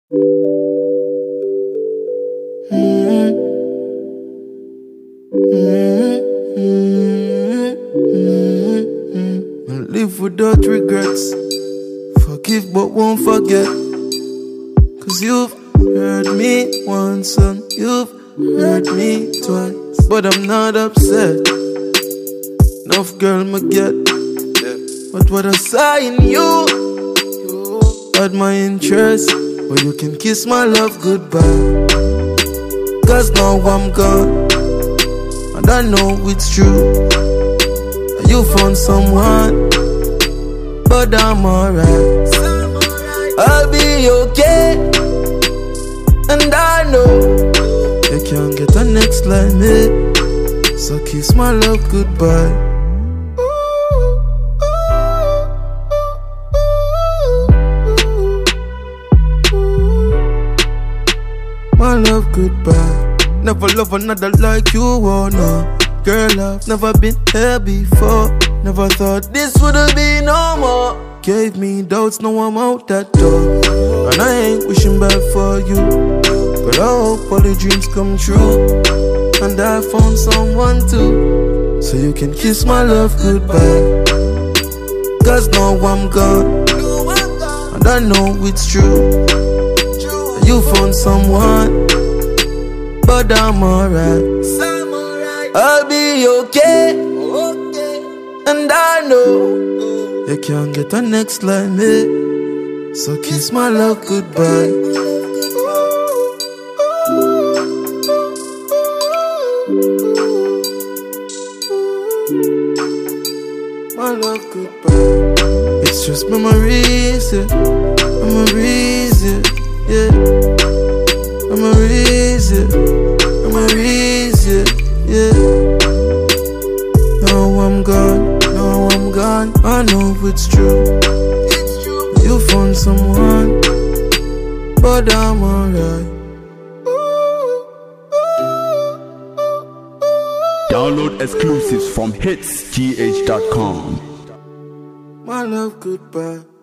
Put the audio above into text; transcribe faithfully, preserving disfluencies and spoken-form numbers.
Mm-hmm. Mm-hmm. Mm-hmm. Live without regrets. Forgive but won't forget. Cause you've hurt me once and you've hurt me twice. But I'm not upset. Enough girl me get. But what I saw in you had my interest. But you can kiss my love goodbye. Cause now I'm gone and I know it's true. You found someone, but I'm alright. I'll be okay, and I know you can't get a next like me. So kiss my love goodbye. My love goodbye. Never love another like you, oh no. Girl, I've never been here before. Never thought this would've be no more. Gave me doubts, now I'm out that door. And I ain't wishing bad for you, but I hope all the dreams come true. And I found someone too, so you can kiss my love goodbye. Cause now I'm gone, and I know it's true. You found someone, but I'm alright. I'll be okay, and I know you can't get a next like me. So kiss my love goodbye. My love goodbye. It's just memories, yeah. Memories, yeah. Yeah, memories, yeah, memories, yeah, yeah. Now I'm gone, now I'm gone. I know it's true. You found someone, but I'm alright. Download exclusives from hits g h dot com. My love goodbye.